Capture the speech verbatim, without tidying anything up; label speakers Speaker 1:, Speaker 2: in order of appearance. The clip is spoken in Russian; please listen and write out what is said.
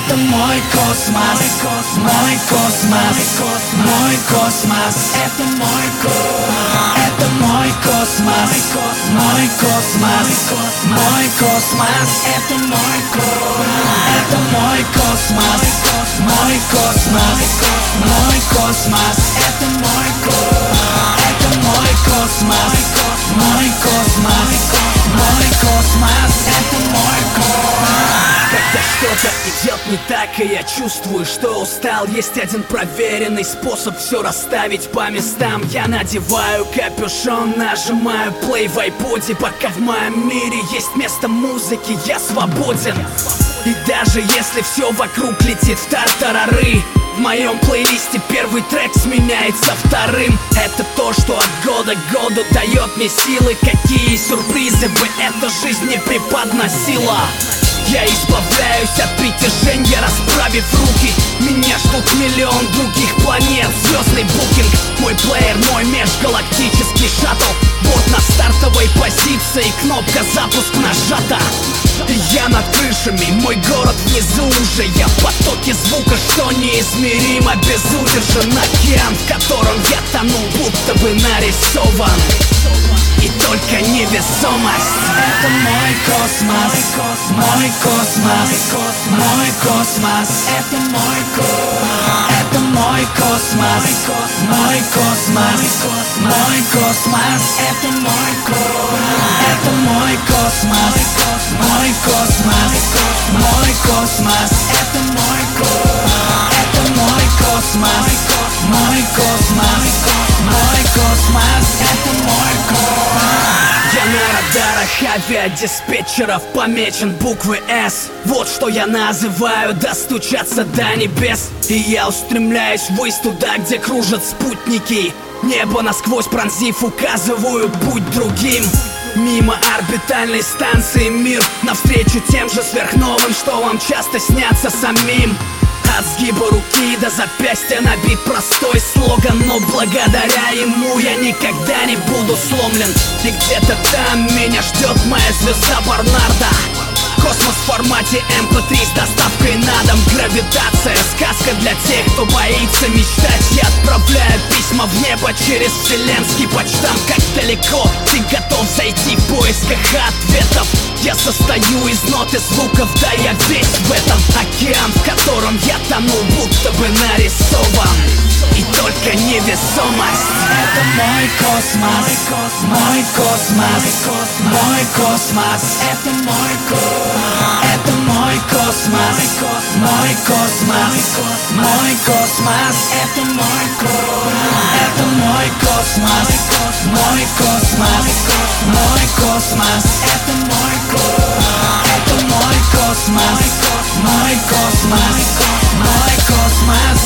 Speaker 1: Это мой космос, мой космос, мой космос. Это мой космос, это мой космос, мой космос, мой космос. Это мой космос, это мой космос, мой космос, мой космос. Это мой космос, это мой космос, мой космос, мой космос. Это мой космос.
Speaker 2: Когда что-то идет не так, и я чувствую, что устал, есть один проверенный способ все расставить по местам. Я надеваю капюшон, нажимаю плей в айподе, пока в моем мире есть место музыки, я свободен. И даже если все вокруг летит в тартарары, в моем плейлисте первый трек сменяется вторым. Это то, что от года к году дает мне силы. Какие сюрпризы бы эта жизнь не преподносила. Я избавляюсь от притяжения, расправив руки. Меня ждут миллион других планет, звездный букинг. Мой плеер, мой межгалактический шаттл. Вот на стартовой позиции, кнопка запуск нажата. Я над крышами, мой город внизу уже. Я в потоке звука, что неизмеримо безудержен. Океан, в котором я тону, будто бы нарисован. И только невесомость.
Speaker 1: Это мой космос, мой космос, мой космос. Это мой космос, это мой космос, мой космос, мой космос. Это мой космос, это мой космос, мой космос, мой космос. Это мой космос, это мой космос, мой космос, мой космос. Это мой космос.
Speaker 2: Я на радарах авиадиспетчеров помечен буквы «С». Вот что я называю достучаться до небес. И я устремляюсь ввысь туда, где кружат спутники. Небо насквозь пронзив, указываю путь другим. Мимо орбитальной станции мир, навстречу тем же сверхновым, что вам часто снятся самим. От сгиба руки до запястья набит простой слоган, но благодаря ему я никогда не буду сломлен. И где-то там меня ждет моя звезда Барнарда. Космос в формате эм пэ три с доставкой на дом. Гравитация, сказка для тех, кто боится мечтать. Я отправляю письма в небо через вселенский почтамт. Как далеко ты готов зайти в поисках ответов? Я состою из нот и звуков, да я весь в этом. Океан, в котором я тону, будто бы нарисован. И только невесомость.
Speaker 1: Это мой космос, мой космос, мой космос. Это мой космос, это мой космос, мой космос, мой космос. Это мой космос, это мой космос, мой космос, мой космос. Это мой космос, это мой космос, мой космос, мой космос.